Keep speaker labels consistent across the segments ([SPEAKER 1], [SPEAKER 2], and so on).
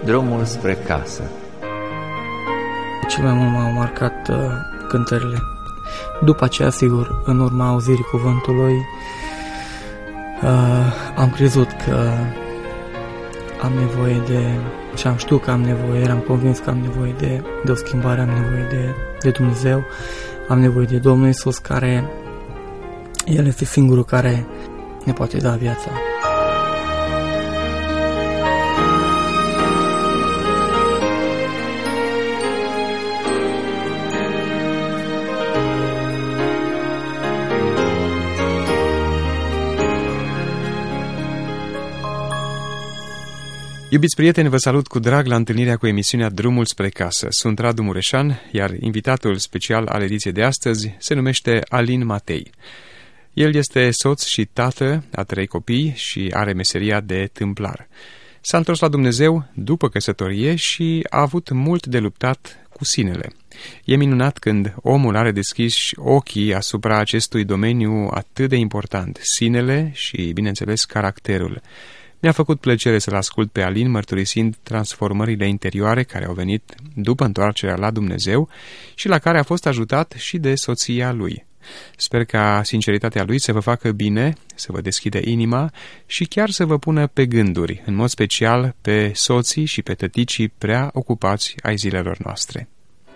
[SPEAKER 1] Drumul spre casă.
[SPEAKER 2] Cel mai mult m-au marcat cântările. După aceea, sigur, în urma auzirii cuvântului, am crezut că am nevoie de, și am știut că am nevoie, eram convins că am nevoie de o schimbare, am nevoie de Dumnezeu, am nevoie de Domnul Iisus, care El este singurul care ne poate da viața.
[SPEAKER 3] Iubiți prieteni, vă salut cu drag la întâlnirea cu emisiunea Drumul spre casă. Sunt Radu Mureșan, iar invitatul special al ediției de astăzi se numește Alin Matei. El este soț și tată a 3 copii și are meseria de tâmplar. S-a întors la Dumnezeu după căsătorie și a avut mult de luptat cu sinele. E minunat când omul are deschiși ochii asupra acestui domeniu atât de important, sinele și, bineînțeles, caracterul. Mi-a făcut plăcere să-l ascult pe Alin mărturisind transformările interioare care au venit după întoarcerea la Dumnezeu și la care a fost ajutat și de soția lui. Sper ca sinceritatea lui să vă facă bine, să vă deschidă inima și chiar să vă pună pe gânduri, în mod special pe soții și pe tăticii prea ocupați ai zilelor noastre.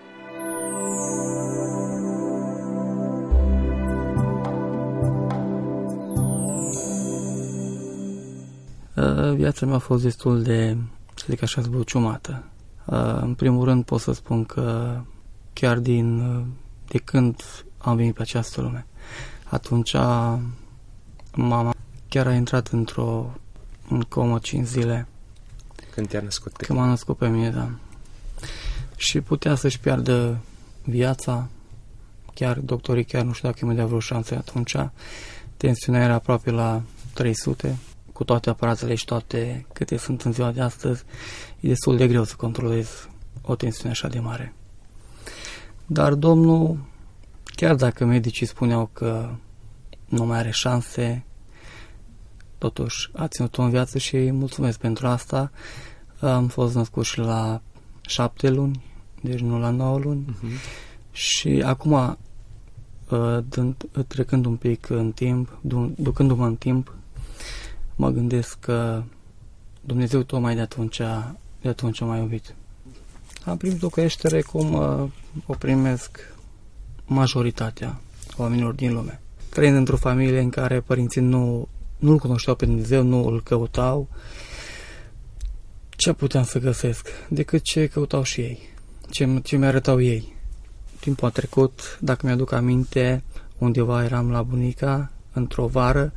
[SPEAKER 2] Viața mea a fost destul de, să zic așa, zbuciumată. În primul rând pot să spun că chiar de când am venit pe această lume, atunci mama chiar a intrat în comă 5 zile.
[SPEAKER 3] Când te-a născut?
[SPEAKER 2] Când m-a născut pe mine, da. Și putea să-și piardă viața. Chiar doctorii nu știu dacă îmi dea vreo șansă atunci. Tensiunea era aproape la 300. Cu toate aparatele și toate câte sunt în ziua de astăzi, e destul de greu să controlezi o tensiune așa de mare. Dar Domnul, chiar dacă medicii spuneau că nu mai are șanse, totuși a ținut-o în viață și îi mulțumesc pentru asta. Am fost născut și la 7 luni, deci nu la 9 luni. Și acum, trecând un pic în timp, ducându-mă în timp, mă gândesc că Dumnezeu tocmai de atunci m-a iubit. Am primit o creștere cum o primesc majoritatea oamenilor din lume. Trăind într-o familie în care părinții nu-L cunoșteau pe Dumnezeu, nu îl căutau, ce puteam să găsesc decât ce căutau și ei, ce mi-arătau ei. Timpul a trecut, dacă mi-aduc aminte, undeva eram la bunica, într-o vară,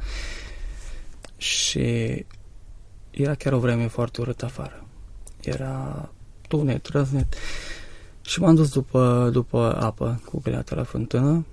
[SPEAKER 2] și era chiar o vreme foarte urâtă afară. Era tunet, răznet. Și m-am dus după apă cu găleată la fântână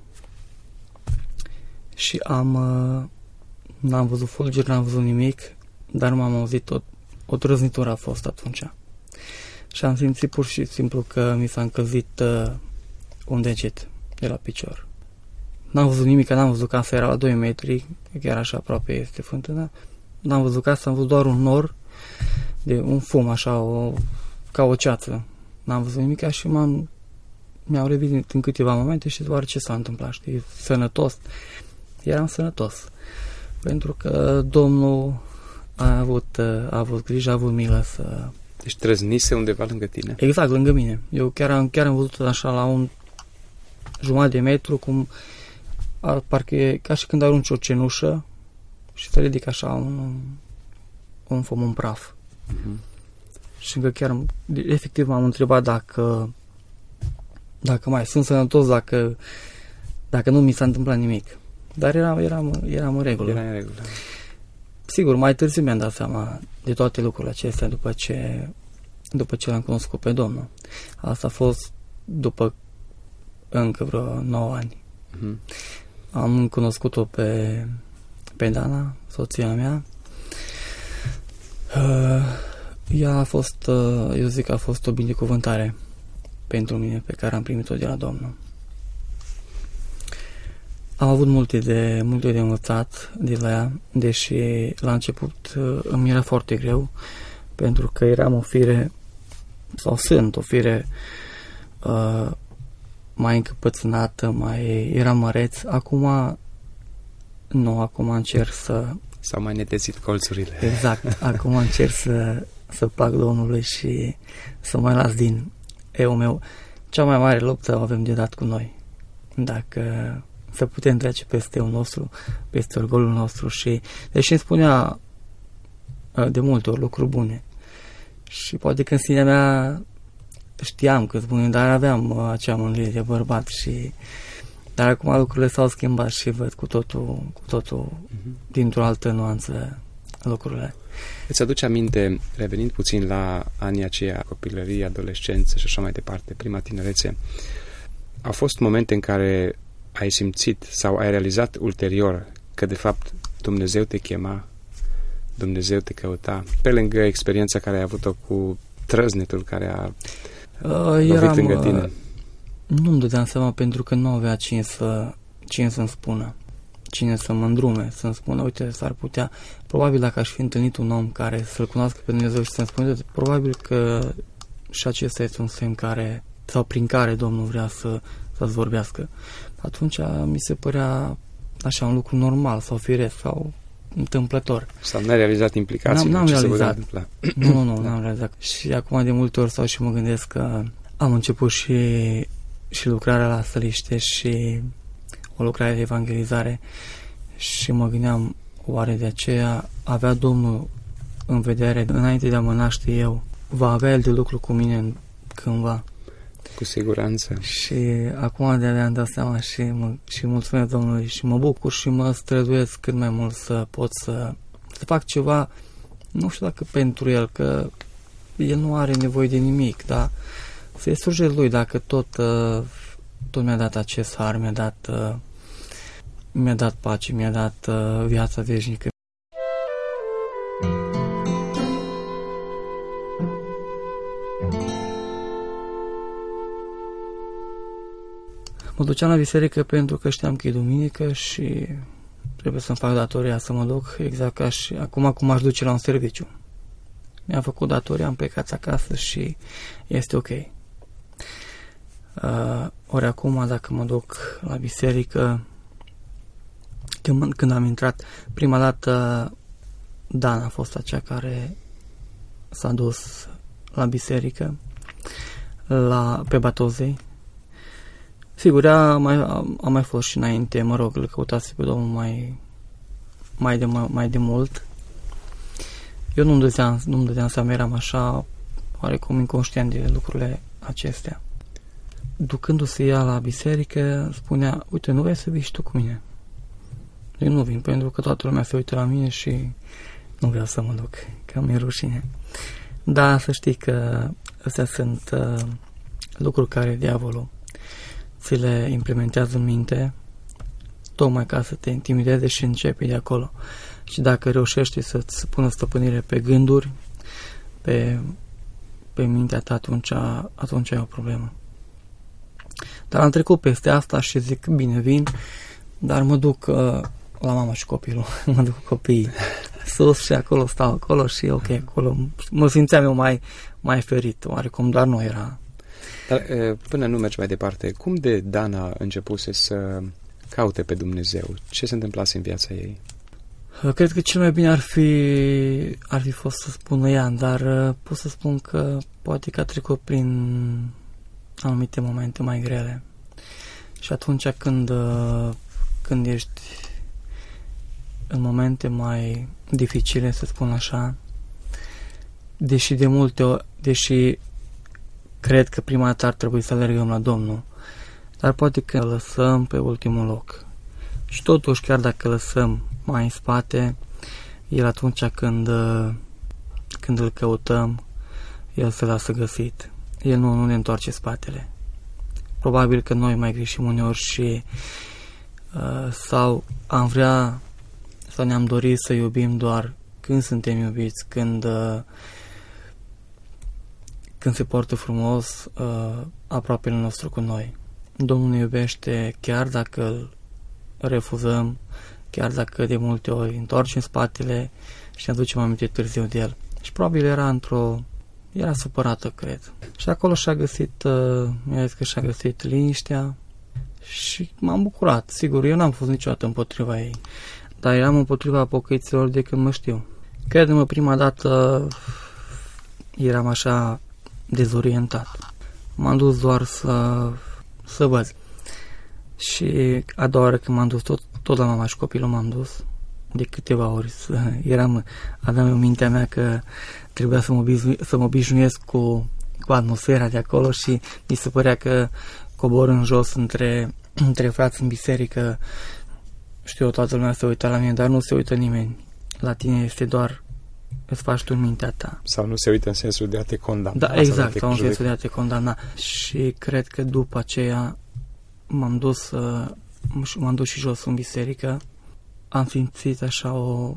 [SPEAKER 2] și n-am văzut fulgeri, n-am văzut nimic, dar nu m-am auzit, o trăznitură a fost atunci. Și am simțit pur și simplu că mi s-a încălzit un deget de la picior. N-am văzut nimic, n-am văzut casa, era la 2 metri, chiar așa aproape este fântâna. N-am văzut casa, am văzut doar un nor de un fum, așa, ca o ceață. N-am văzut nimic și mi-au revenit în câteva momente și doar ce s-a întâmplat, știi, sănătos. Eram sănătos, pentru că Domnul a avut grijă, a avut milă să...
[SPEAKER 3] Deci trăznise undeva lângă tine.
[SPEAKER 2] Exact, lângă mine. Eu chiar am văzut așa la un jumătate de metru, cum parcă e ca și când arunci o cenușă și se ridică așa un fum, un praf. Și încă chiar efectiv m-am întrebat dacă mai sunt sănătos, dacă nu mi s-a întâmplat nimic. Dar eram în regulă.
[SPEAKER 3] Era în regulă.
[SPEAKER 2] Sigur, mai târziu mi-am dat seama de toate lucrurile acestea după ce l-am cunoscut pe Domnul. Asta a fost după încă vreo 9 ani. Am cunoscut-o pe Dana, soția mea. Ea a fost, eu zic că a fost o binecuvântare pentru mine, pe care am primit-o de la Domnul. Am avut multe de învățat de la ea, deși la început îmi era foarte greu, pentru că eram o fire sau sunt o fire mai încăpățânată, era măreț. Acum nu, acum încerc să...
[SPEAKER 3] S-au mai netezit colțurile.
[SPEAKER 2] Exact, acum încerc să plac Domnului și să mai las din eu meu. Cea mai mare luptă o avem de dat cu noi. Dacă să putem trece peste el nostru, peste orgolul nostru și deși îmi spunea de multe ori lucruri bune și poate că în sinea mea știam că bune, dar aveam acea mândrie de bărbat dar acum lucrurile s-au schimbat și văd cu totul dintr-o altă nuanță lucrurile.
[SPEAKER 3] Îți aduce aminte, revenind puțin la anii aceia, copilărie, adolescență și așa mai departe, prima tinerețe, au fost momente în care ai simțit sau ai realizat ulterior că de fapt Dumnezeu te chema, Dumnezeu te căuta, pe lângă experiența care ai avut-o cu trăznetul care a lovit lângă tine?
[SPEAKER 2] Nu-mi dădeam seama pentru că nu avea cine să-mi spună, cine să mă îndrume, să-mi spună, uite, s-ar putea, probabil dacă aș fi întâlnit un om care să-L cunoască pe Dumnezeu și să-mi spună, probabil că și acesta este un semn sau prin care Domnul vrea să-ți vorbească. Atunci mi se părea așa un lucru normal sau firesc sau întâmplător.
[SPEAKER 3] Sau n-ai realizat implicațiile?
[SPEAKER 2] N-am realizat. Nu, n-am realizat. Și acum de multe ori și mă gândesc că am început și lucrarea la Săliște și o lucrare de evangelizare și mă gândeam, oare de aceea avea Domnul în vedere, înainte de a mă naște eu, va avea El de lucru cu mine cândva?
[SPEAKER 3] Cu siguranță.
[SPEAKER 2] Și acum de-abia am dat seama și mulțumesc Domnului și mă bucur și mă străduiesc cât mai mult să pot să fac ceva, nu știu dacă pentru El, că El nu are nevoie de nimic, dar să-i slujesc Lui, dacă tot mi-a dat acest har, mi-a dat pace, mi-a dat viața veșnică. Mă duceam la biserică pentru că știam că e duminică și trebuie să-mi fac datoria să mă duc, exact ca și acum cum aș duce la un serviciu. Mi-am făcut datoria, am plecat acasă și este ok. Ori acum, dacă mă duc la biserică, când am intrat, prima dată Dan a fost acea care s-a dus la biserică, pe Batozei. Sigur, am mai fost și înainte, mă rog, îl căutase pe Domnul mai de mult. Eu nu-mi dădeam seama, eram așa, oarecum inconștient de lucrurile acestea. Ducându-se ea la biserică, spunea, uite, nu vrei să vii și tu cu mine? Eu nu vin, pentru că toată lumea se uită la mine și nu vreau să mă duc, că mi-e rușine. Da, să știi că astea sunt lucruri care diavolul ți le implementează în minte, tocmai ca să te intimideze și începi de acolo. Și dacă reușești să-ți pună stăpânire pe gânduri, pe mintea ta, atunci ai o problemă. Dar am trecut peste asta și zic, bine, vin, dar mă duc la mama și copilul, mă duc cu copiii sus și acolo stau acolo și ok, acolo mă simțeam eu mai ferit, oarecum, dar nu era.
[SPEAKER 3] Dar până nu mergi mai departe, cum de Dana începuse să caute pe Dumnezeu? Ce se întâmplase în viața ei?
[SPEAKER 2] Cred că cel mai bine ar fi fost să spună ea, dar pot să spun că poate că a trecut prin anumite momente mai grele. Și atunci când ești în momente mai dificile, să spun așa, deși cred că prima dată ar trebui să alergăm la Domnul, dar poate că lăsăm pe ultimul loc. Și totuși, chiar dacă lăsăm mai în spate, El atunci când îl căutăm, El se lasă găsit. El nu ne întoarce spatele. Probabil că noi mai greșim uneori și sau am vrea sau ne-am dorit să iubim doar când suntem iubiți, când se poartă frumos aproapele nostru cu noi. Domnul ne iubește chiar dacă îl refuzăm, chiar dacă de multe ori întoarcem spatele și ne aducem aminte târziu de El. Și probabil era Era supărată, cred. Și acolo mi-a zis că și-a găsit liniștea și m-am bucurat. Sigur, eu n-am fost niciodată împotriva ei, dar eram împotriva pocăiților de când mă știu. Crede-mă, prima dată eram așa dezorientat. M-am dus doar să văd. Și a doua oară când m-am dus, tot la mama și copilul m-am dus, de câteva ori. Aveam în mintea mea că trebuia să mă obișnuiesc cu atmosfera de acolo și mi se părea că cobor în jos între frați în biserică. Știu, toată lumea se uită la mine, dar nu se uită nimeni. La tine este doar îți faci tu în mintea ta.
[SPEAKER 3] Sau nu se uită în sensul de a te condamna.
[SPEAKER 2] Da, exact, sau în sensul de a te condamna. Și cred că după aceea m-am dus și jos în biserică. Am simțit așa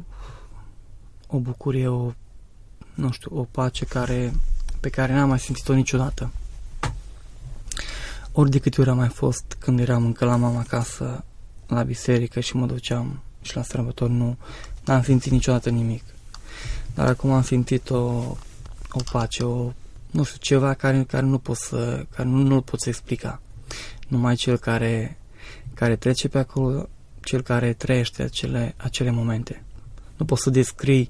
[SPEAKER 2] o bucurie, o pace pe care n-am mai simțit-o niciodată. Ori de câte ori am mai fost când eram încă la mama acasă, la biserică și mă duceam și la sărbători, n-am simțit niciodată nimic. Dar acum am simțit o pace, ceva care nu-l pot să explica. Numai cel care trece pe acolo, cel care trăiește acele momente. Nu poți să descrii.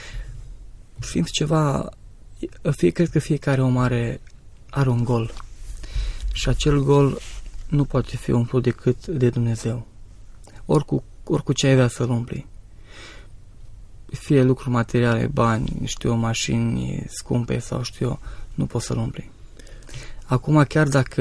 [SPEAKER 2] Simt ceva. Cred că fiecare om are un gol. Și acel gol nu poate fi umplut decât de Dumnezeu. Oricu ce ai vrea să-l umpli. Fie lucruri materiale, bani, mașini scumpe sau nu poți să-l umpli. Acum, chiar dacă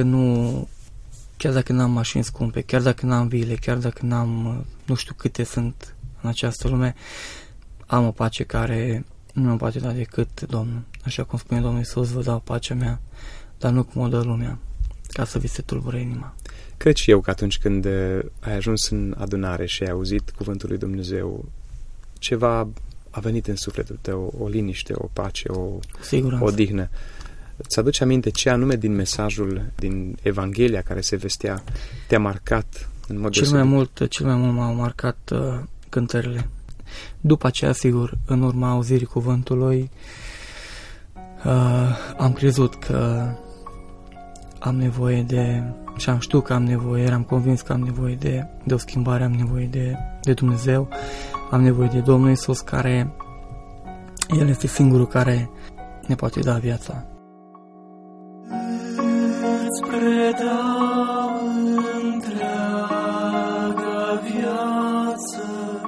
[SPEAKER 2] n-am mașini scumpe, chiar dacă n-am vile, chiar dacă n-am, nu știu câte sunt în această lume, am o pace care nu mă poate da decât Domnul. Așa cum spune Domnul Iisus, vă dau pacea mea, dar nu cum o dă lumea, ca să vi se tulbure inima.
[SPEAKER 3] Cred și eu că atunci când ai ajuns în adunare și ai auzit cuvântul lui Dumnezeu, ceva a venit în sufletul tău, o liniște, o pace, o odihnă. Îți aduce aminte ce anume din mesajul, din Evanghelia care se vestea, te-a marcat în mod deosebit?
[SPEAKER 2] Cel mai mult m-au marcat cântările. După aceea, sigur, în urma auzirii cuvântului, am crezut că am nevoie și am știut că am nevoie, eram convins că am nevoie de o schimbare, am nevoie de Dumnezeu, am nevoie de Domnul Iisus, care El este singurul care ne poate da viața.
[SPEAKER 1] Îți predau întreaga viață,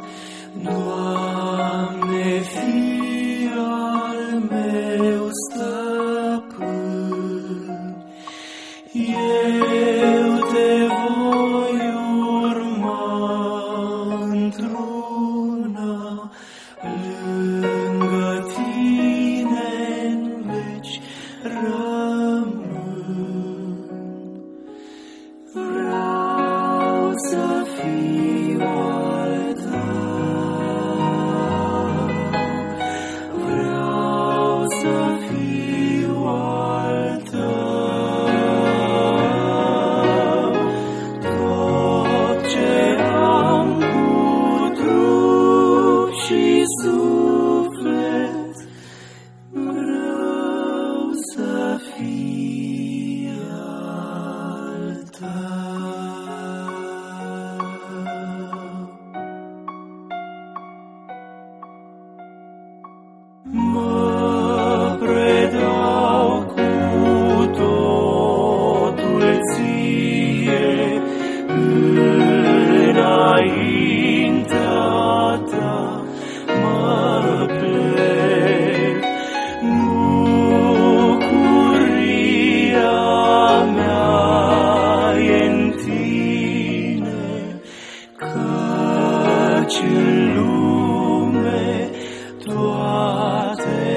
[SPEAKER 1] Doamne, fii al meu stăpân. Eu te voi urma într-una, lângă tine în veci rămân. Vreau să fiu al tău, vreau să fiu al tău. Tot ce am cu trup și suflet, vreau să fiu al tău. Mă predau cu totul ție, înaintea ta mă plec. Bucuria mea e-n tine, căci în lume toate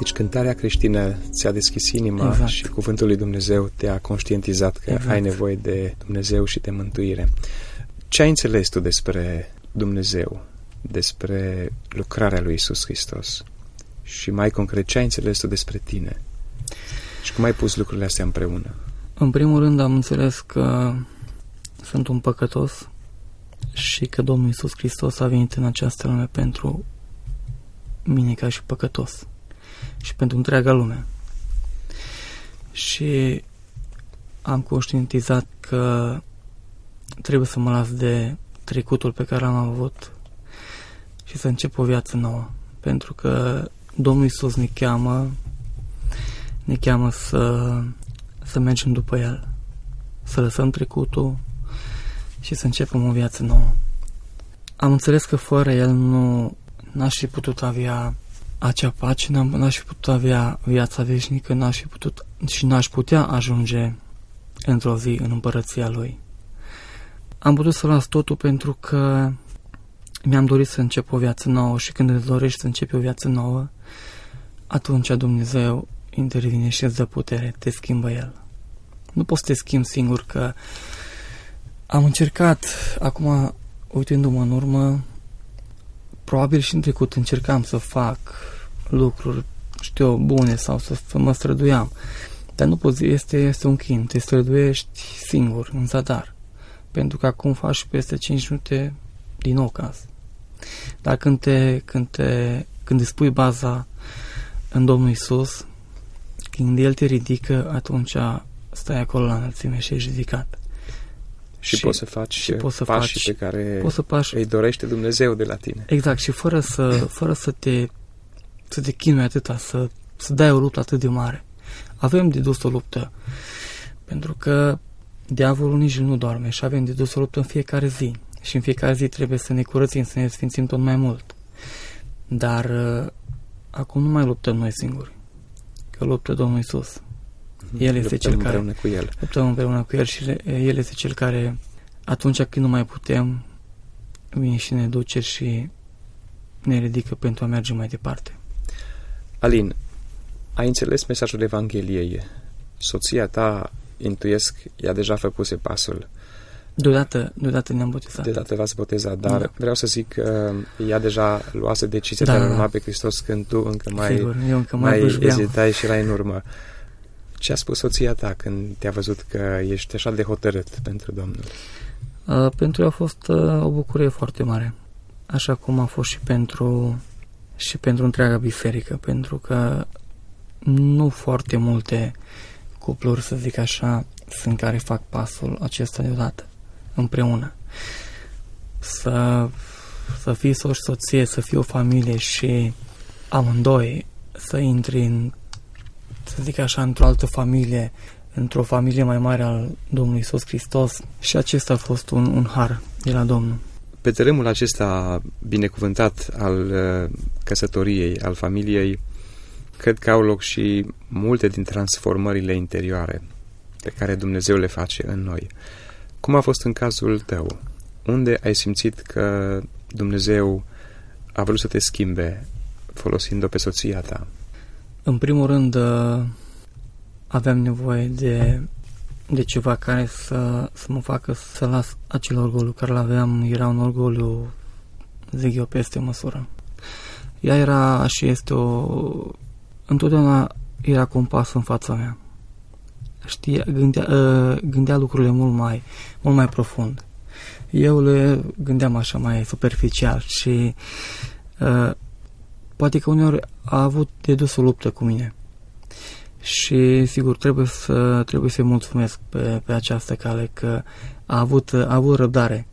[SPEAKER 3] Deci cântarea creștină ți-a deschis inima,
[SPEAKER 2] exact.
[SPEAKER 3] Și cuvântul lui Dumnezeu te-a conștientizat că
[SPEAKER 2] exact.
[SPEAKER 3] ai nevoie de Dumnezeu și de mântuire. Ce ai înțeles tu despre Dumnezeu, despre lucrarea lui Iisus Hristos? Și mai concret, ce ai înțeles tu despre tine? Și cum ai pus lucrurile astea împreună?
[SPEAKER 2] În primul rând am înțeles că sunt un păcătos și că Domnul Iisus Hristos a venit în această lume pentru mine ca și păcătos și pentru întreaga lume. Și am conștientizat că trebuie să mă las de trecutul pe care l-am avut și să încep o viață nouă. Pentru că Domnul Iisus ne cheamă să mergem după El, să lăsăm trecutul și să începem o viață nouă. Am înțeles că fără El n-aș fi putut avea acea pace, n-aș fi putut avea viața veșnică, n-aș putea ajunge într-o zi în împărăția Lui. Am putut să las totul pentru că mi-am dorit să încep o viață nouă și când îți dorești să începi o viață nouă, atunci Dumnezeu intervine și îți dă putere, te schimbă El. Nu poți să te schimbi singur, că am încercat, acum uitându-mă în urmă, probabil și în trecut încercam să fac lucruri, bune sau să mă străduiam, dar nu poți, este un chin, te străduiești singur, în zadar, pentru că acum faci și peste 5 minute din nou caz. Dar când îți pui baza în Domnul Iisus, când El te ridică, atunci stai acolo la înălțime și ești ridicat.
[SPEAKER 3] Și poți să faci pașii pe care îi dorește Dumnezeu de la tine.
[SPEAKER 2] Exact, și fără să te chinui atâta, să dai o luptă atât de mare. Avem de dus o luptă, pentru că diavolul nici nu doarme și avem de dus o luptă în fiecare zi. Și în fiecare zi trebuie să ne curățim, să ne sfințim tot mai mult. Dar acum nu mai luptăm noi singuri, că luptă Domnul Iisus. El este cel care luptăm împreună cu El și El este cel care, atunci când nu mai putem, vine și ne duce și ne ridică pentru a merge mai departe.
[SPEAKER 3] Alin, ai înțeles mesajul Evangheliei? Soția ta, intuiesc, ea deja făcuse pasul.
[SPEAKER 2] Deodată ne-am botezat.
[SPEAKER 3] Deodată v-ați botezat, dar vreau să zic că ea deja luase decizia de a urma pe Hristos când tu încă mai ezitai și erai în urmă. Ce a spus soția ta când te-a văzut că ești așa de hotărât pentru Domnul?
[SPEAKER 2] Pentru ea a fost o bucurie foarte mare, așa cum a fost și pentru întreaga biserică, pentru că nu foarte multe cupluri, să zic așa, sunt care fac pasul acesta deodată, împreună. Să fii soț și soție, să fii o familie și amândoi să intri să zic așa, într-o altă familie, într-o familie mai mare al Domnului Iisus Hristos, și acesta a fost un har de la Domnul.
[SPEAKER 3] Pe tărâmul acesta binecuvântat al căsătoriei, al familiei, cred că au loc și multe din transformările interioare pe care Dumnezeu le face în noi. Cum a fost în cazul tău? Unde ai simțit că Dumnezeu a vrut să te schimbe folosind-o pe soția ta?
[SPEAKER 2] În primul rând, aveam nevoie de ceva care să mă facă să las acel orgoliu care l-aveam. Era un orgoliu, zic eu, peste măsură. Ea era și este întotdeauna era cu un pas în fața mea. Gândea lucrurile mult mai profund. Eu le gândeam așa mai superficial și poate că uneori a avut de dus o luptă cu mine. Și sigur trebuie să-i mulțumesc pe această cale că a avut răbdare.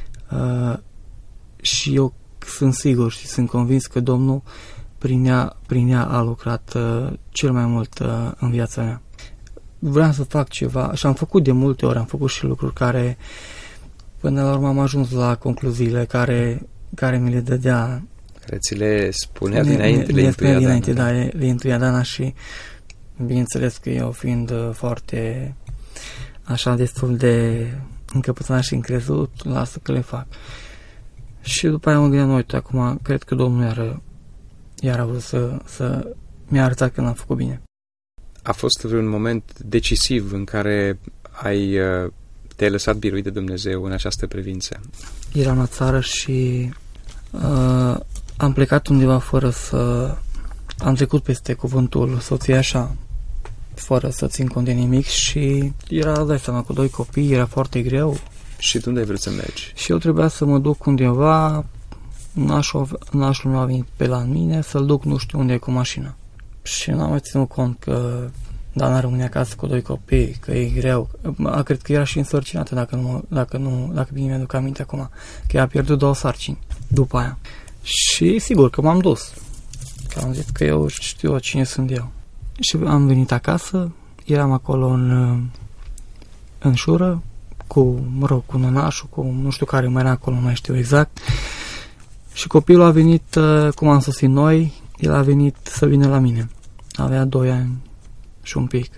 [SPEAKER 2] Și eu sunt sigur și sunt convins că Domnul prin ea a lucrat cel mai mult în viața mea. Vreau să fac ceva și am făcut de multe ori, am făcut și lucruri care până la urmă am ajuns la concluziile care mi le dădea,
[SPEAKER 3] care ți le spunea dinainte, le
[SPEAKER 2] intuia Dana și bineînțeles că eu fiind foarte așa destul de încăpățânat și încrezut, lasă că le fac. Și după aia mă gândeam, uite, acum cred că Domnul iar a vrut să mi-a arătat că n-am făcut bine.
[SPEAKER 3] A fost vreun moment decisiv în care te-ai lăsat biruit de Dumnezeu în această privință?
[SPEAKER 2] Eram la țară și am plecat undeva fără să... Am trecut peste cuvântul soției așa, fără să țin cont de nimic și era, dai seama, cu 2 copii, era foarte greu.
[SPEAKER 3] Și tu unde ai vrut să mergi?
[SPEAKER 2] Și eu trebuia să mă duc undeva, nașul meu a venit pe la mine, să-l duc nu știu unde cu mașina. Și n-am mai ținut cont că Dana rămâne acasă cu 2 copii, că e greu. Cred că era și însărcinată, dacă bine mi-aduc aminte acum, că ea a pierdut 2 sarcini după aia. Și sigur că m-am dus. Că am zis că eu știu cine sunt eu. Și am venit acasă, eram acolo în șură, cu nănașul, cu nu știu care mai era acolo, nu mai știu exact. Și copilul a venit, cum am sosit noi, el a venit să vină la mine. Avea 2 ani și un pic.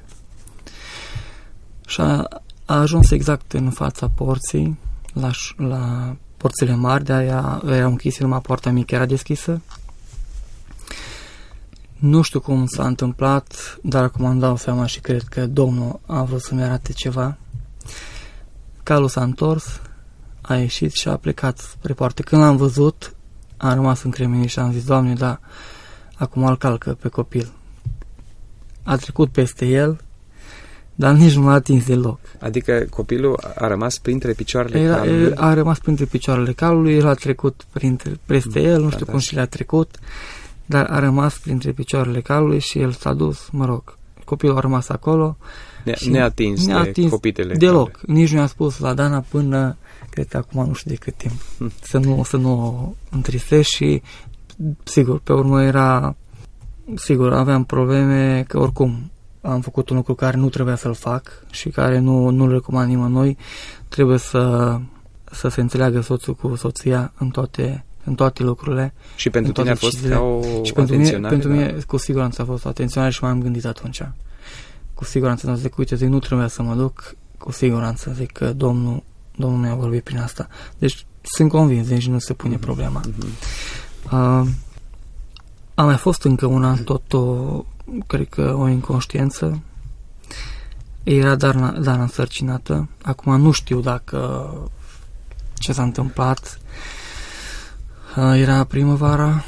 [SPEAKER 2] Și a ajuns exact în fața porții, la porțile mari, de-aia era închise, numai poarta mică era deschisă. Nu știu cum s-a întâmplat, dar acum îmi dau seama și cred că Domnul a vrut să-mi arate ceva. Calul s-a întors, a ieșit și a plecat spre poartă. Când l-am văzut, am rămas încremenit și am zis, Doamne, da, acum îl calcă pe copil. A trecut peste el, dar nici nu l-a atins deloc.
[SPEAKER 3] Adică copilul a rămas printre picioarele calului?
[SPEAKER 2] A rămas printre picioarele calului, el a trecut peste el, nu știu cum și le-a trecut, dar a rămas printre picioarele calului și el s-a dus, mă rog, copilul a rămas acolo.
[SPEAKER 3] Neatins de copitele
[SPEAKER 2] deloc. Care. Nici nu i-a spus la Dana până, cred că acum nu știu de cât timp, să nu o întristești și sigur, pe urmă era, sigur, aveam probleme că oricum am făcut un lucru care nu trebuia să-l fac și care nu-l recomand nimănui. Trebuie să se înțeleagă soțul cu soția în toate lucrurile.
[SPEAKER 3] Și pentru tine a fost ca o atenționare?
[SPEAKER 2] Pentru mine, cu siguranță a fost o atenționare și m-am gândit atunci. Cu siguranță nu zic, uite, nu trebuia să mă duc, cu siguranță zic că Domnul mi-a vorbit prin asta. Deci sunt convins, deci nu se pune problema. A mai fost încă una, cred că o inconștiență. Era Dana însărcinată. Acum nu știu dacă ce s-a întâmplat. Era primăvara,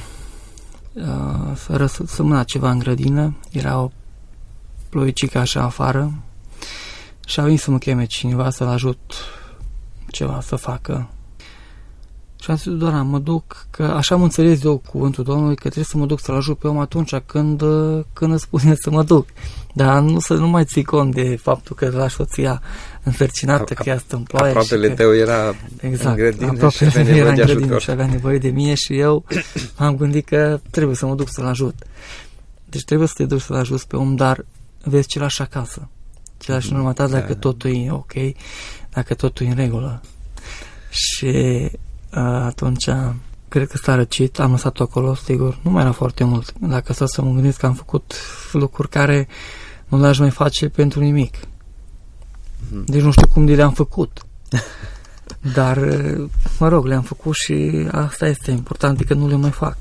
[SPEAKER 2] sămâna ceva în grădină, era o ploicică așa afară și a venit să mă cheme cineva să-l ajut ceva să facă. Și am zis, Doamne, mă duc, că așa am înțeles eu cuvântul Domnului, că trebuie să mă duc să-l ajut pe om atunci când îmi spune să mă duc. Dar nu mai ții cont de faptul că lași soția însărcinată, că ea stă în ploaie.
[SPEAKER 3] Aproapele tău era în grădină și avea nevoie de ajutor.
[SPEAKER 2] Și avea nevoie de mine și eu am gândit că trebuie să mă duc să-l ajut. Deci trebuie să te duci să-l ajuți pe om, dar vezi ce lași acasă. Ce lași în urmă ta dacă totul e ok, dacă totul e în regulă. Și atunci cred că s-a răcit, am lăsat-o acolo, sigur, nu mai era foarte mult. Dacă să mă gândesc că am făcut lucruri care nu le-aș mai face pentru nimic. Deci nu știu cum le-am făcut. Dar, mă rog, le-am făcut și asta este important, că nu le mai fac.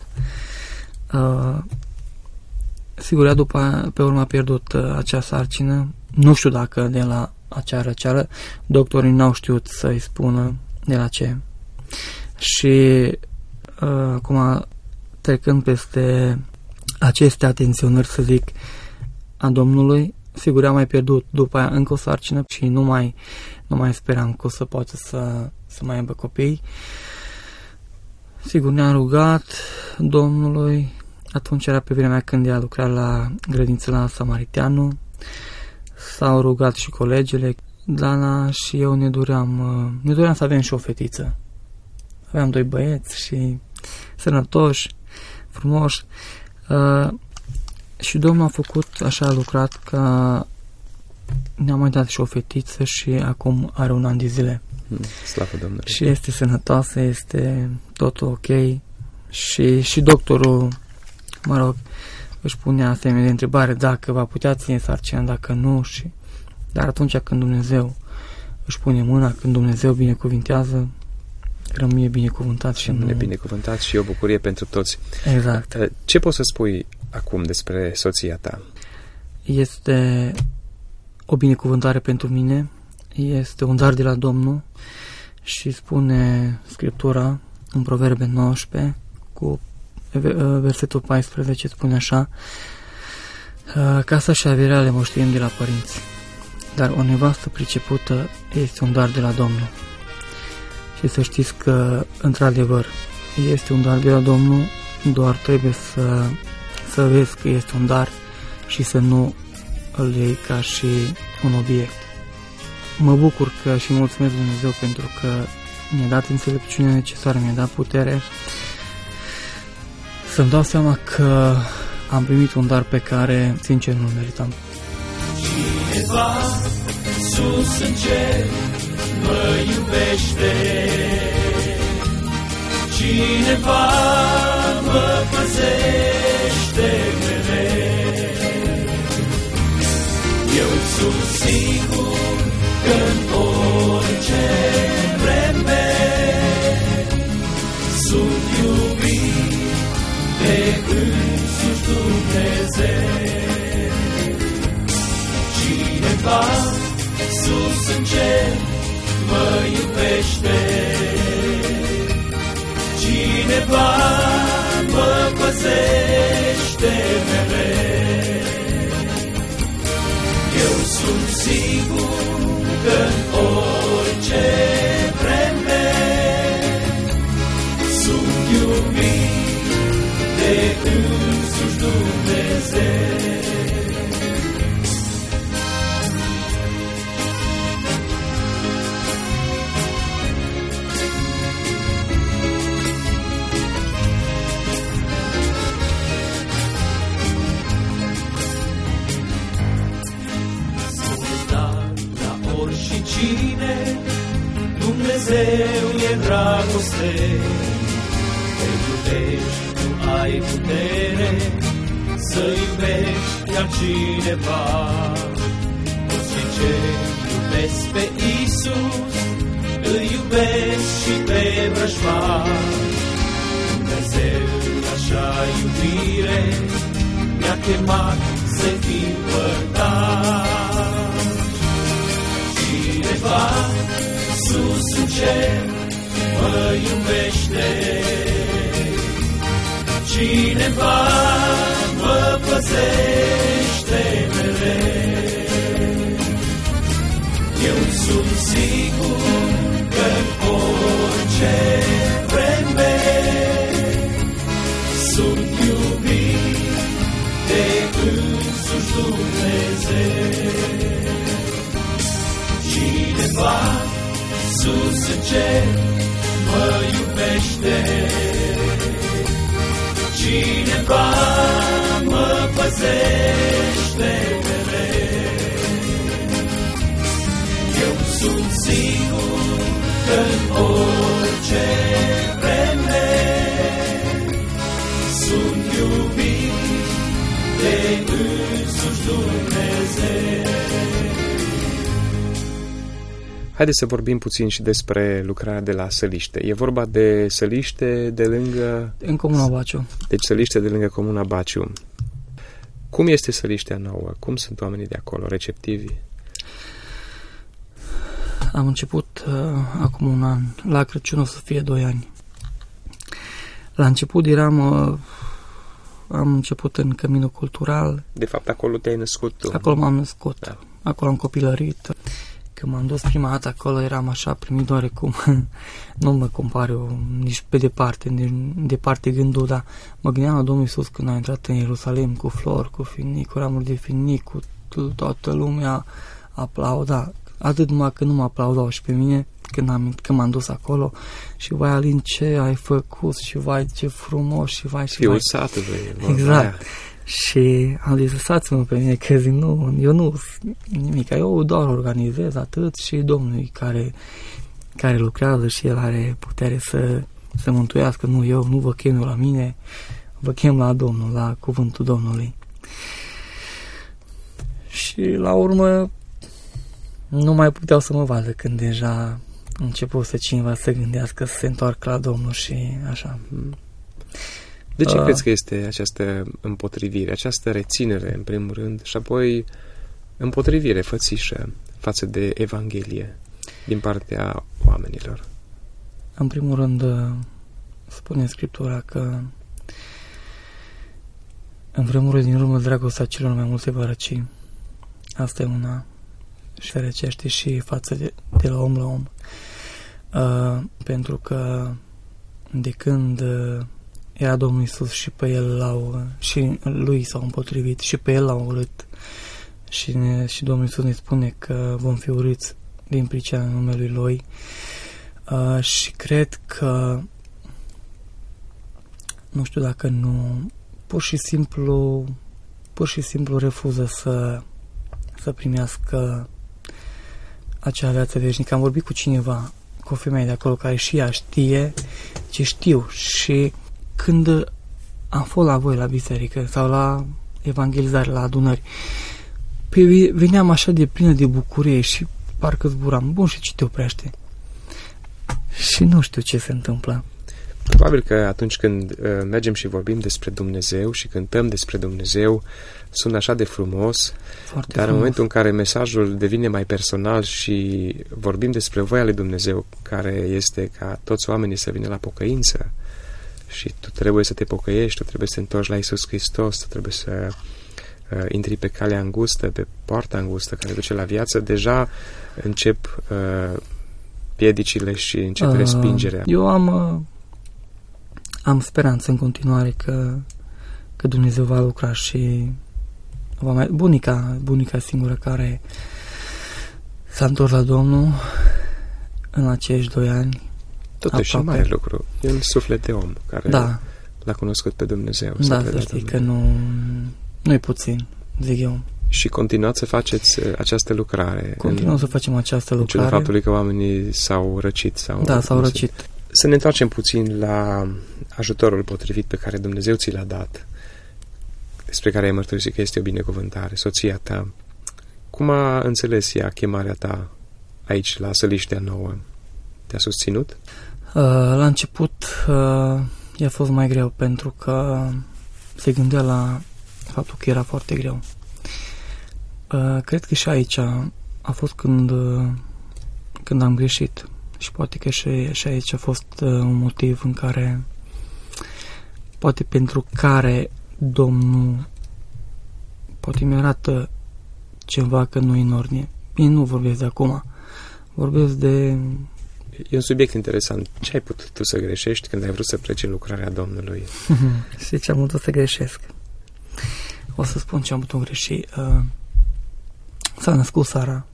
[SPEAKER 2] Sigur, ea pe urmă a pierdut acea sarcină. Nu știu dacă de la acea răceală, doctorii n-au știut să-i spună de la ce. Și acum, trecând peste aceste atenționări, să zic, a Domnului, sigur, am mai pierdut după aia încă o sarcină și nu mai speram că o să poată să mai aibă copii. Sigur, ne-am rugat Domnului. Atunci era pe vremea când ea lucra la grădință la Samariteanu. S-au rugat și colegele. Dana și eu ne doream să avem și o fetiță. Aveam 2 băieți și sănătoși, frumoși. Și Domnul a făcut, așa a lucrat, că ne-a mai dat și o fetiță și acum are 1 an de zile.
[SPEAKER 3] Slavă Domnului! Și
[SPEAKER 2] este sănătoasă, este totul ok. Și doctorul, mă rog, își punea semne de întrebare dacă va putea ține sarcina, dacă nu. Dar atunci când Dumnezeu își pune mâna, când Dumnezeu binecuvintează, rămâne binecuvântat și
[SPEAKER 3] binecuvântat și o bucurie pentru toți.
[SPEAKER 2] Exact.
[SPEAKER 3] Ce poți să spui acum despre soția ta?
[SPEAKER 2] Este o binecuvântare pentru mine, este un dar de la Domnul și spune Scriptura în Proverbe 19 cu versetul 14, spune așa: casa și averea le moștenim de la părinți, dar o nevastă pricepută este un dar de la Domnul. Și să știți că, într-adevăr, este un dar de la Domnul, doar trebuie să vezi că este un dar și să nu îl iei ca și un obiect. Mă bucur că și mulțumesc Dumnezeu pentru că mi-a dat înțelepciunea necesară, mi-a dat putere să-mi dau seama că am primit un dar pe care, sincer, nu-l meritam.
[SPEAKER 1] Cineva sus în cer mă iubește, cineva mă păzește mereu. Eu sunt sigur că-n orice vreme sunt iubit de însuși Dumnezeu. Cineva sus în cer mă iubește, cineva mă păzește mereu. Eu sunt sigur că-n orice vreme sunt iubit de însuși Dumnezeu. Cine Dumnezeu e dragoste, te iubești, tu ai putere să iubești altcineva. Toți ce iubesc pe Iisus îl iubesc și pe vrăjmaș. Dumnezeu așa iubire mi-a chemat să fiu părtaș. Cineva sus în cer mă iubește, cineva mă păzește mereu. Eu sunt sigur că-n orice vreme sunt iubit de însuși Dumnezeu. Cineva sus în cer mă iubește, cineva mă păzește mereu. Eu sunt sigur că-n orice vreme sunt iubit de însuși Dumnezeu.
[SPEAKER 3] Haideți să vorbim puțin și despre lucrarea de la Săliște. E vorba de Săliște de lângă...
[SPEAKER 2] În Comuna Baciu.
[SPEAKER 3] Deci Săliște de lângă Comuna Baciu. Cum este Săliștea nouă? Cum sunt oamenii de acolo, receptivi?
[SPEAKER 2] Am început acum un an. La Crăciun o să fie 2 ani. La început am început în Căminul Cultural.
[SPEAKER 3] De fapt, acolo te-ai născut tu.
[SPEAKER 2] Acolo m-am născut.
[SPEAKER 3] Da.
[SPEAKER 2] Acolo am copilărit. Când m-am dus prima dată acolo, eram așa primit oarecum. Nu mă compar eu nici pe departe, nici departe gândul, dar mă gândeam la Domnul Iisus când a intrat în Ierusalim cu flori, cu finic, cu ramuri de finic, cu toată lumea aplauda. Atât numai că nu mă aplaudau și pe mine când m-am dus acolo și vai, Alin, ce ai făcut și vai, ce frumos și vai și
[SPEAKER 3] Fiul satului.
[SPEAKER 2] Exact. Și am zis, lăsați-mă pe mine, că zic, nu, eu nu nimic, eu doar organizez atât și Domnul care lucrează și El are putere să mântuiască, nu eu, nu vă chem eu la mine, vă chem la Domnul, la cuvântul Domnului. Și la urmă nu mai puteau să mă vadă când deja început să cineva să gândească să se întoarcă la Domnul și așa.
[SPEAKER 3] De ce crezi că este această împotrivire, această reținere, în primul rând, și apoi împotrivire fățișă față de Evanghelie din partea oamenilor?
[SPEAKER 2] În primul rând, spune Scriptura că în vremurile din urmă dragostea celor mai mulți se va răci. Asta e una. Și se răcește și față de la om la om. Pentru că de când era Domnul Iisus și pe el și lui s-au împotrivit și pe el l-au urât și Domnul Iisus ne spune că vom fi urâți din pricina numelui Lui, și cred că nu știu dacă nu pur și simplu refuză să primească acea viață veșnică. Am vorbit cu cineva, cu o femeie de acolo care și ea știe ce știu, și când am fost la voi la biserică sau la evangelizare, la adunări, veneam așa de plină de bucurie și parcă zburam. Bun, și ce te oprește? Și nu știu ce se întâmplă.
[SPEAKER 3] Probabil că atunci când mergem și vorbim despre Dumnezeu și cântăm despre Dumnezeu, sună așa de frumos,
[SPEAKER 2] Foarte
[SPEAKER 3] dar
[SPEAKER 2] frumos.
[SPEAKER 3] în momentul în care mesajul devine mai personal și vorbim despre voia lui Dumnezeu, care este ca toți oamenii să vină la pocăință, și tu trebuie să te pocăiești, tu trebuie să te întorci la Iisus Hristos, tu trebuie să intri pe calea îngustă, pe poarta îngustă care duce la viață, deja încep piedicile și încep respingerea.
[SPEAKER 2] Eu am speranță în continuare că Dumnezeu va lucra și bunica singură care s-a întors la Domnul în acești 2 ani.
[SPEAKER 3] Totuși și mare lucru. E un suflet de om care l-a cunoscut pe Dumnezeu.
[SPEAKER 2] Da, să știi că nu e puțin, zic eu.
[SPEAKER 3] Și continuați să faceți această lucrare.
[SPEAKER 2] Continuăm să facem această lucrare.
[SPEAKER 3] În ciuda faptului că oamenii s-au răcit.
[SPEAKER 2] S-au răcit.
[SPEAKER 3] Să ne întoarcem puțin la ajutorul potrivit pe care Dumnezeu ți l-a dat, despre care ai mărturisit că este o binecuvântare, soția ta. Cum a înțeles ea chemarea ta aici, la Săliștea Nouă? Te-a susținut?
[SPEAKER 2] La început i-a fost mai greu, pentru că se gândea la faptul că era foarte greu. Cred că și aici a fost când am greșit. Și poate că și aici a fost un motiv în care, poate pentru care Domnul poate mi arată ceva că nu e în ordine. Bine, nu vorbesc de acum. Vorbesc de...
[SPEAKER 3] E un subiect interesant. Ce ai putut tu să greșești când ai vrut să pleci în lucrarea Domnului?
[SPEAKER 2] Știi ce am putut să greșesc? O să spun ce am putut greși. S-a născut Sara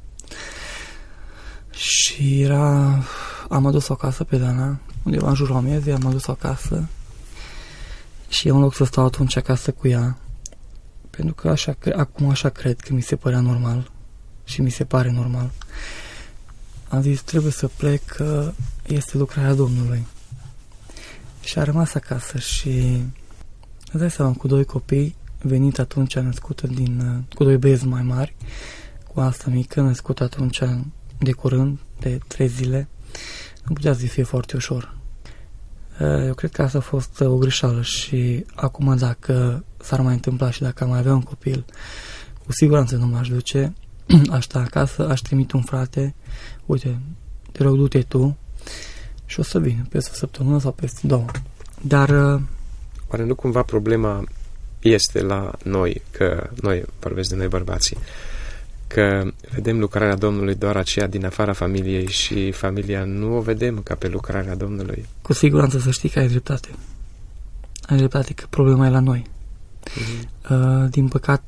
[SPEAKER 2] și am adus-o acasă pe Dana, undeva în jurul amiezii, am adus-o acasă și eu, în loc să stau atunci acasă cu ea, pentru că acum așa cred că mi se părea normal și mi se pare normal, am zis, trebuie să plec, că este lucrarea Domnului. Și a rămas acasă și îți dai seama, cu 2 copii, venit atunci născută cu 2 băieți mai mari, cu asta mică, născută atunci de curând, de 3 zile, nu putea să fie foarte ușor. Eu cred că asta a fost o greșeală și acum, dacă s-ar mai întâmpla și dacă am mai avea un copil, cu siguranță nu m-aș duce, aș sta acasă, aș trimite un frate, uite, te rog, du-te tu și o să vină peste o săptămână sau peste 2. Dar...
[SPEAKER 3] Oare nu cumva problema este la noi, că noi, vorbesc de noi bărbații, că vedem lucrarea Domnului doar aceea din afara familiei și familia nu o vedem ca pe lucrarea Domnului?
[SPEAKER 2] Cu siguranță, să știi că ai dreptate. Ai dreptate, că problema e la noi. Din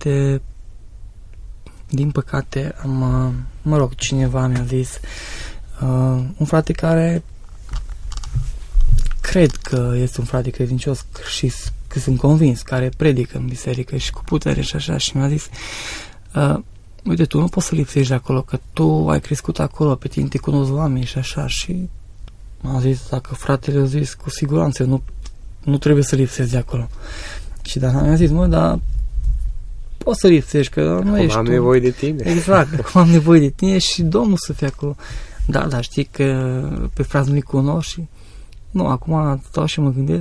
[SPEAKER 2] păcate cineva mi-a zis, un frate care cred că este un frate credincios și că sunt convins, care predică în biserică și cu putere și așa, și mi-a zis, uite, tu nu poți să lipsești de acolo, că tu ai crescut acolo, pe tine te cunosc oameni și așa. Și m-a zis, dacă fratele a zis, cu siguranță nu trebuie să lipsești de acolo. Și Dana mi-a zis, dar poți să lipsești, că nu ești tu.
[SPEAKER 3] Am nevoie de tine.
[SPEAKER 2] Exact, acum am nevoie de tine și Domnul să fie acolo. Da, știi că pe frați nu-i cunosc și nu, acum stau și mă gândesc,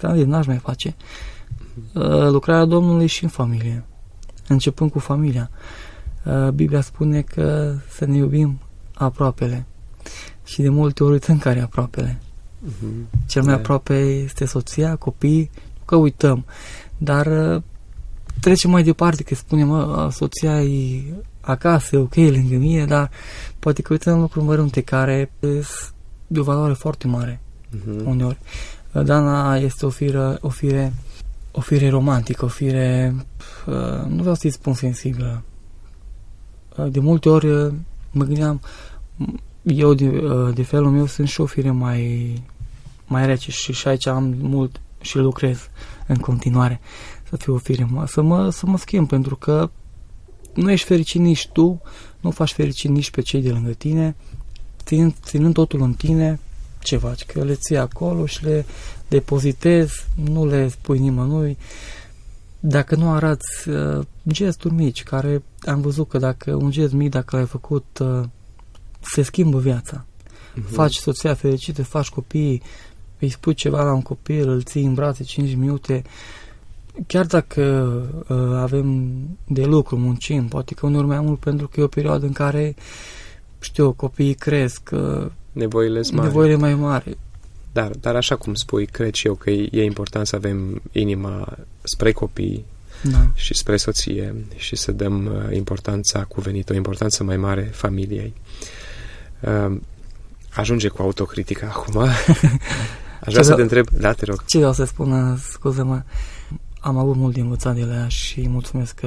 [SPEAKER 2] Ți-am zis, n-aș mai face. Lucrarea Domnului și în familie. Începând cu familia. Biblia spune că să ne iubim aproapele. Și de multe ori uităm care e aproapele. Cel mai aproape este soția, copiii, nu că uităm, dar trecem mai departe, că spunem, soția e acasă, e ok, lângă mine, dar poate că uităm lucruri mărunte care sunt de o valoare foarte mare, uneori. Dana este o fire romantică, o fire, nu vreau să-i spun sensibilă. De multe ori mă gândeam, eu de felul meu sunt și o fire mai rece și aici am mult și lucrez în continuare să fiu o fire, să mă schimb, pentru că nu ești fericit nici tu, nu faci fericit nici pe cei de lângă tine, ținând totul în tine, ce faci? Că le ții acolo și le depozitezi, nu le spui nimănui. Dacă nu arăți gesturi mici, care am văzut că dacă un gest mic, dacă l-ai făcut, se schimbă viața. Faci soția fericită, faci copiii, îi spui ceva la un copil, îl ții în brațe 5 minute, chiar dacă avem de lucru, muncim, poate că uneori mai mult, pentru că e o perioadă în care, știu, copiii cresc, nevoile mai mari.
[SPEAKER 4] Dar așa cum spui, cred și eu că e important să avem inima spre copii, și spre soție și să dăm importanța cuvenită, o importanță mai mare familiei. Ajunge cu autocritica acum. Aș vrea să te întreb, te rog.
[SPEAKER 2] Ce vreau să spun, scuze-mă, am avut mult de învățat de la ea și mulțumesc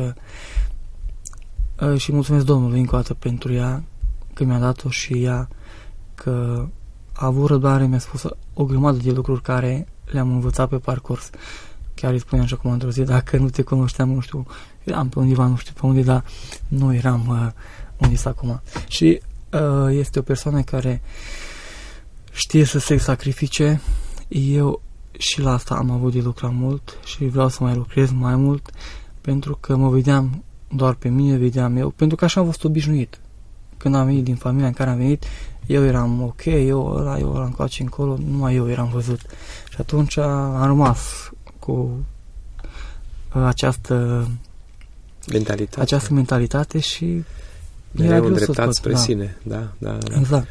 [SPEAKER 2] Domnului încă o dată pentru ea, că mi-a dat-o și ea, că a avut răbdare, mi-a spus o grămadă de lucruri care le-am învățat pe parcurs. Chiar îi spuneam așa cum am într-o zi, dacă nu te cunoșteam, nu știu, eram pe undeva, nu știu pe unde, dar nu eram unde sunt acum. Și este o persoană care știe să se sacrifice. Eu și la asta am avut de lucrat mult și vreau să mai lucrez mai mult, pentru că mă vedeam doar pe mine, vedeam eu, pentru că așa am fost obișnuit. Când am venit din familia în care am venit, eu eram ok, eu eram încoace încolo, numai eu eram văzut. Și atunci am rămas cu această mentalitate și
[SPEAKER 4] mereu îndreptat spre sine. Da.
[SPEAKER 2] Exact.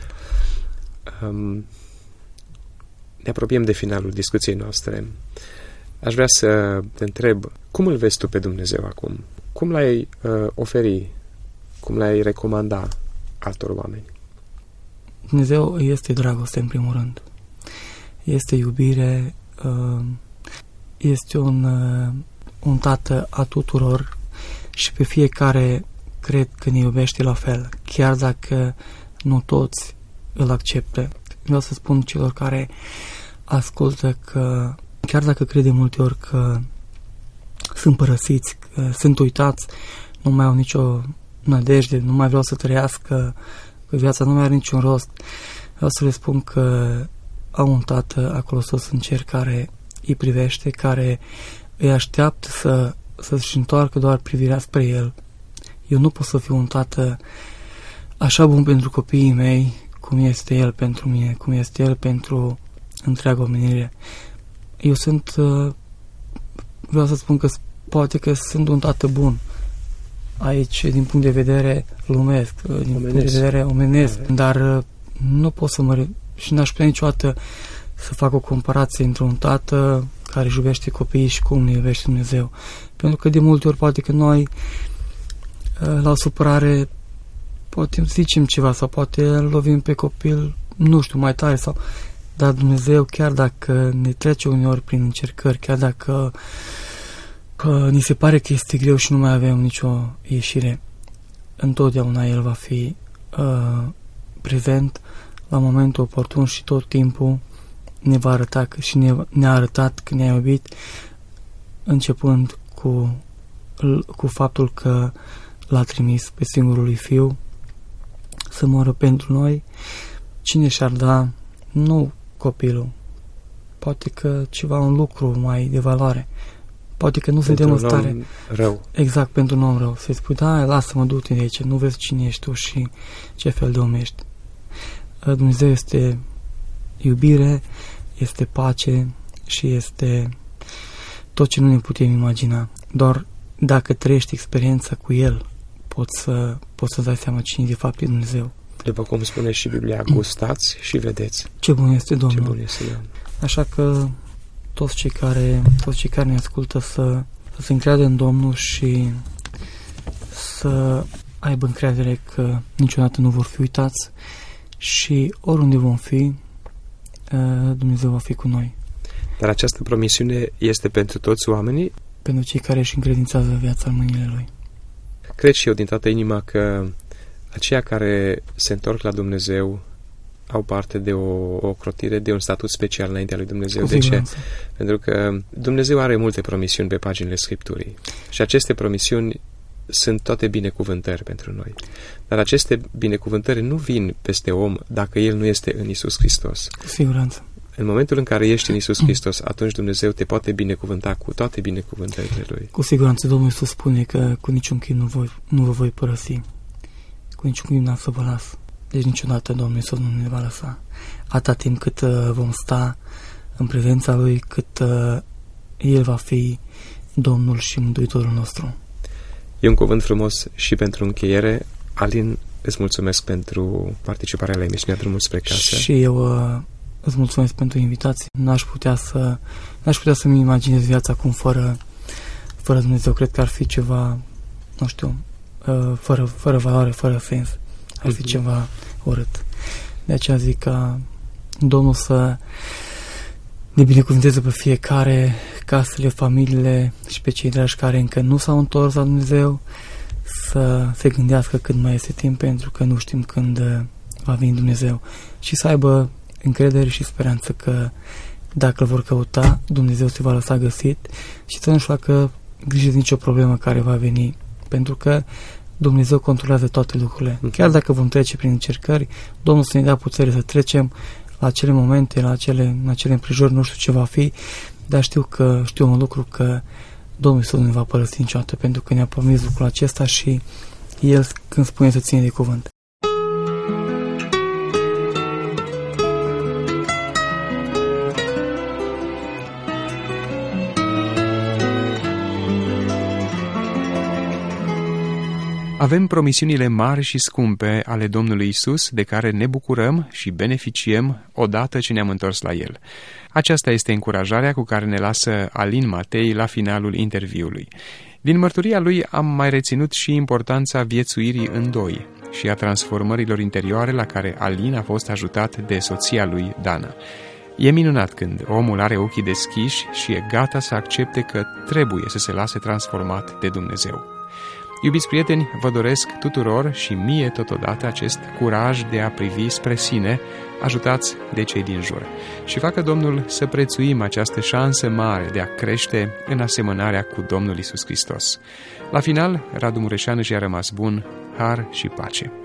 [SPEAKER 4] Ne apropiem de finalul discuției noastre. Aș vrea să te întreb, cum îl vezi tu pe Dumnezeu acum? Cum l-ai oferi? Cum l-ai recomanda altor oameni?
[SPEAKER 2] Dumnezeu este dragoste, în primul rând. Este iubire, este un tată a tuturor și pe fiecare cred că ne iubește la fel, chiar dacă nu toți îl acceptă. Vreau să spun celor care ascultă că chiar dacă crede multe ori că sunt părăsiți, că sunt uitați, nu mai au nicio nădejde, nu mai vreau să trăiască, că viața nu mai are niciun rost, vreau să le spun că au un tată acolo sus în cer care îi privește, care îi așteaptă să-și întoarcă doar privirea spre el. Eu nu pot să fiu un tată așa bun pentru copiii mei cum este el pentru mine, cum este el pentru întreaga omenire. Eu vreau să spun că poate că sunt un tată bun aici din punct de vedere lumesc, din punct de vedere omenesc, dar nu pot și n-aș putea niciodată să fac o comparație între un tată care își iubește copiii și cum ne iubește Dumnezeu. Pentru că de multe ori poate că noi la o supărare poate zicem ceva sau poate îl lovim pe copil, nu știu, mai tare dar Dumnezeu, chiar dacă ne trece uneori prin încercări, chiar dacă ni se pare că este greu și nu mai avem nicio ieșire, întotdeauna El va fi prezent la momentul oportun și tot timpul ne va arăta și ne-a arătat că ne-a iubit, începând cu faptul că L-a trimis pe singurul lui Fiu să moară pentru noi. Cine și-ar da? Nu copilul. Poate că un lucru mai de valoare. Poate că nu suntem în stare.
[SPEAKER 4] Rău.
[SPEAKER 2] Exact, pentru un om rău. Să-i spui, lasă-mă, du-te de aici, nu vezi cine ești tu și ce fel de om ești. Dumnezeu este iubire, este pace și este tot ce nu ne putem imagina. Doar dacă trăiești experiența cu El, poți să-ți dai seama cine de fapt e Dumnezeu.
[SPEAKER 4] După cum spune și Biblia, gustați și vedeți.
[SPEAKER 2] Ce bun este Domnul.
[SPEAKER 4] Ce bun este Domnul.
[SPEAKER 2] Așa că toți cei care ne ascultă să se încreadă în Domnul și să aibă încredere că niciodată nu vor fi uitați și oriunde vom fi, Dumnezeu va fi cu noi.
[SPEAKER 4] Dar această promisiune este pentru toți oamenii?
[SPEAKER 2] Pentru cei care își încredințează viața în mâinile Lui.
[SPEAKER 4] Cred și eu din toată inima că aceia care se întorc la Dumnezeu au parte de o ocrotire, de un statut special înaintea lui Dumnezeu. De ce? Pentru că Dumnezeu are multe promisiuni pe paginile Scripturii și aceste promisiuni sunt toate binecuvântări pentru noi. Dar aceste binecuvântări nu vin peste om dacă el nu este în Iisus Hristos.
[SPEAKER 2] Cu siguranță.
[SPEAKER 4] În momentul în care ești în Iisus Hristos, atunci Dumnezeu te poate binecuvânta cu toate binecuvântările Lui.
[SPEAKER 2] Cu siguranță Domnul Iisus spune că cu niciun chip nu vă voi părăsi. Cu niciun chip n-am să vă las. Deci niciodată Domnul Iisus nu ne va lăsa. Atâta timp cât vom sta în prezența Lui, cât El va fi Domnul și Mântuitorul nostru.
[SPEAKER 4] E un cuvânt frumos și pentru încheiere. Alin, îți mulțumesc pentru participarea la emisiunea Drumul spre Casă.
[SPEAKER 2] Și eu îți mulțumesc pentru invitație. N-aș putea să-mi imaginez viața acum fără Dumnezeu. Cred că ar fi ceva, nu știu, fără valoare, fără sens. Ar fi ceva urât. De aceea zic ca Domnul să ne binecuvânteze pe fiecare, casele, familiile și pe cei dragi care încă nu s-au întors la Dumnezeu, să se gândească cât mai este timp, pentru că nu știm când va veni Dumnezeu, și să aibă încredere și speranță că dacă îl vor căuta, Dumnezeu se va lăsa găsit și să nu-și facă grijă de nicio problemă care va veni, pentru că Dumnezeu controlează toate lucrurile. Chiar dacă vom trece prin încercări, Domnul să ne dea putere să trecem la acele momente, în acele împrejurări, nu știu ce va fi, dar știu un lucru, că Domnul Iisus nu ne va părăsi niciodată, pentru că ne-a promis lucrul acesta și El, când spune, să ține de cuvânt.
[SPEAKER 3] Avem promisiunile mari și scumpe ale Domnului Isus, de care ne bucurăm și beneficiem odată ce ne-am întors la El. Aceasta este încurajarea cu care ne lasă Alin Matei la finalul interviului. Din mărturia lui am mai reținut și importanța viețuirii în doi și a transformărilor interioare la care Alin a fost ajutat de soția lui, Dana. E minunat când omul are ochii deschiși și e gata să accepte că trebuie să se lase transformat de Dumnezeu. Iubiți prieteni, vă doresc tuturor și mie totodată acest curaj de a privi spre sine, ajutați de cei din jur. Și facă Domnul să prețuim această șansă mare de a crește în asemănarea cu Domnul Iisus Hristos. La final, Radu Mureșan și-a rămas bun, har și pace.